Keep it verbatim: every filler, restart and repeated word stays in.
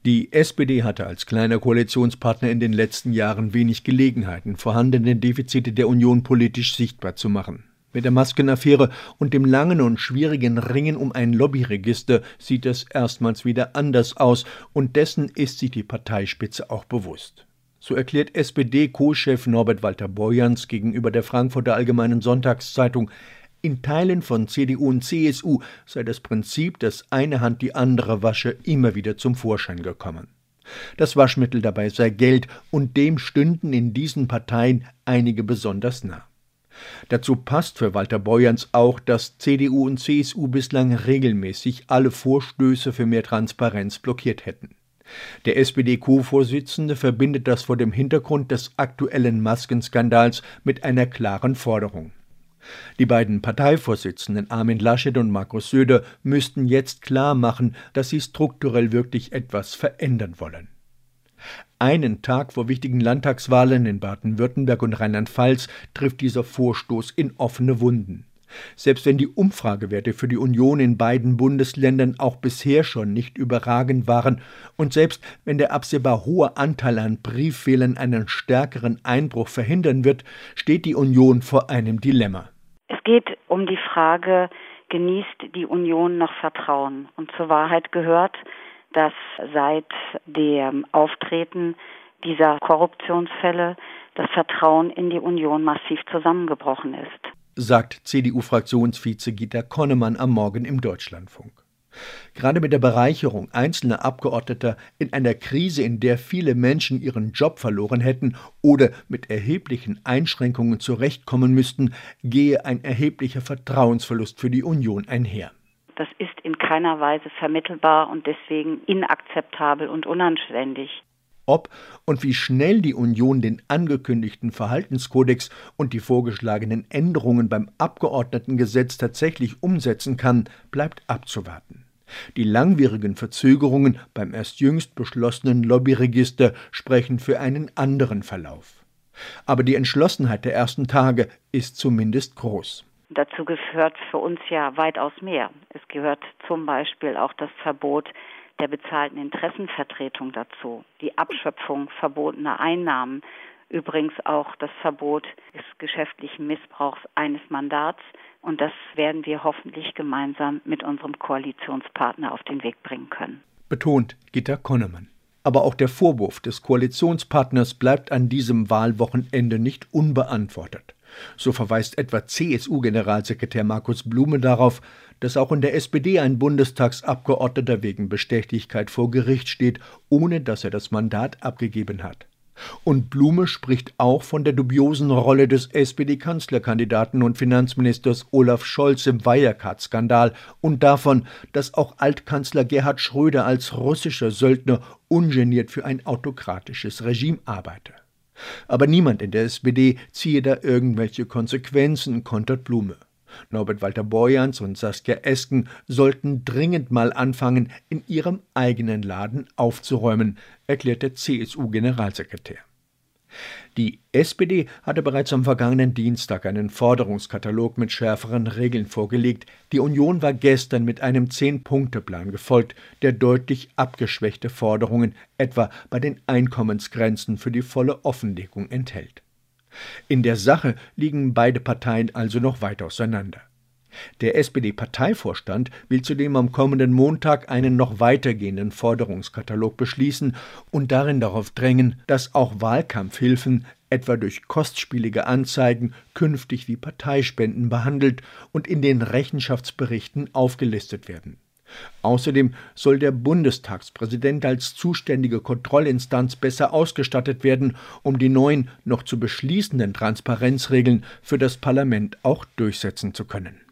Die S P D hatte als kleiner Koalitionspartner in den letzten Jahren wenig Gelegenheiten, vorhandene Defizite der Union politisch sichtbar zu machen. Mit der Maskenaffäre und dem langen und schwierigen Ringen um ein Lobbyregister sieht es erstmals wieder anders aus, und dessen ist sich die Parteispitze auch bewusst. So erklärt S P D-Co-Chef Norbert Walter-Borjans gegenüber der Frankfurter Allgemeinen Sonntagszeitung, in Teilen von C D U und C S U sei das Prinzip, dass eine Hand die andere wasche, immer wieder zum Vorschein gekommen. Das Waschmittel dabei sei Geld, und dem stünden in diesen Parteien einige besonders nah. Dazu passt für Walter Borjans auch, dass C D U und C S U bislang regelmäßig alle Vorstöße für mehr Transparenz blockiert hätten. Der S P D-Co-Vorsitzende verbindet das vor dem Hintergrund des aktuellen Maskenskandals mit einer klaren Forderung. Die beiden Parteivorsitzenden Armin Laschet und Markus Söder müssten jetzt klar machen, dass sie strukturell wirklich etwas verändern wollen. Einen Tag vor wichtigen Landtagswahlen in Baden-Württemberg und Rheinland-Pfalz trifft dieser Vorstoß in offene Wunden. Selbst wenn die Umfragewerte für die Union in beiden Bundesländern auch bisher schon nicht überragend waren und selbst wenn der absehbar hohe Anteil an Brieffehlern einen stärkeren Einbruch verhindern wird, steht die Union vor einem Dilemma. Es geht um die Frage, genießt die Union noch Vertrauen? Und zur Wahrheit gehört, dass seit dem Auftreten dieser Korruptionsfälle das Vertrauen in die Union massiv zusammengebrochen ist, sagt C D U-Fraktionsvize Gitta Connemann am Morgen im Deutschlandfunk. Gerade mit der Bereicherung einzelner Abgeordneter in einer Krise, in der viele Menschen ihren Job verloren hätten oder mit erheblichen Einschränkungen zurechtkommen müssten, gehe ein erheblicher Vertrauensverlust für die Union einher. Das ist in keiner Weise vermittelbar und deswegen inakzeptabel und unanständig. Ob und wie schnell die Union den angekündigten Verhaltenskodex und die vorgeschlagenen Änderungen beim Abgeordnetengesetz tatsächlich umsetzen kann, bleibt abzuwarten. Die langwierigen Verzögerungen beim erst jüngst beschlossenen Lobbyregister sprechen für einen anderen Verlauf. Aber die Entschlossenheit der ersten Tage ist zumindest groß. Dazu gehört für uns ja weitaus mehr. Es gehört zum Beispiel auch das Verbot der bezahlten Interessenvertretung dazu, die Abschöpfung verbotener Einnahmen, übrigens auch das Verbot des geschäftlichen Missbrauchs eines Mandats, und das werden wir hoffentlich gemeinsam mit unserem Koalitionspartner auf den Weg bringen können. Betont Gitta Connemann. Aber auch der Vorwurf des Koalitionspartners bleibt an diesem Wahlwochenende nicht unbeantwortet. So verweist etwa C S U-Generalsekretär Markus Blume darauf, dass auch in der S P D ein Bundestagsabgeordneter wegen Bestechlichkeit vor Gericht steht, ohne dass er das Mandat abgegeben hat. Und Blume spricht auch von der dubiosen Rolle des S P D-Kanzlerkandidaten und Finanzministers Olaf Scholz im Wirecard-Skandal und davon, dass auch Altkanzler Gerhard Schröder als russischer Söldner ungeniert für ein autokratisches Regime arbeite. Aber niemand in der S P D ziehe da irgendwelche Konsequenzen, kontert Blume. Norbert Walter-Borjans und Saskia Esken sollten dringend mal anfangen, in ihrem eigenen Laden aufzuräumen, erklärt der C S U-Generalsekretär. Die S P D hatte bereits am vergangenen Dienstag einen Forderungskatalog mit schärferen Regeln vorgelegt. Die Union war gestern mit einem Zehn-Punkte-Plan gefolgt, der deutlich abgeschwächte Forderungen, etwa bei den Einkommensgrenzen, für die volle Offenlegung enthält. In der Sache liegen beide Parteien also noch weit auseinander. Der S P D-Parteivorstand will zudem am kommenden Montag einen noch weitergehenden Forderungskatalog beschließen und darin darauf drängen, dass auch Wahlkampfhilfen, etwa durch kostspielige Anzeigen, künftig wie Parteispenden behandelt und in den Rechenschaftsberichten aufgelistet werden. Außerdem soll der Bundestagspräsident als zuständige Kontrollinstanz besser ausgestattet werden, um die neuen, noch zu beschließenden Transparenzregeln für das Parlament auch durchsetzen zu können.